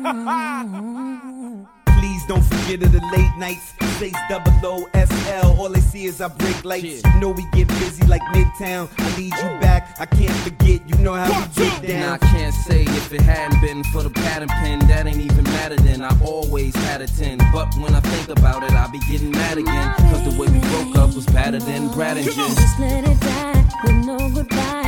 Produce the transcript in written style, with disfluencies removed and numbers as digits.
Please don't forget of the late nights. Space OOSL. All they see is I break lights. You know we get busy like Midtown. I need you back. I can't forget. You know how we get down. And I can't say if it hadn't been for the pattern pen, that ain't even matter then. I always had a 10. But when I think about it, I be getting mad again. Cause the way we broke up was better than Brad and Jen. Just let it die with no goodbye.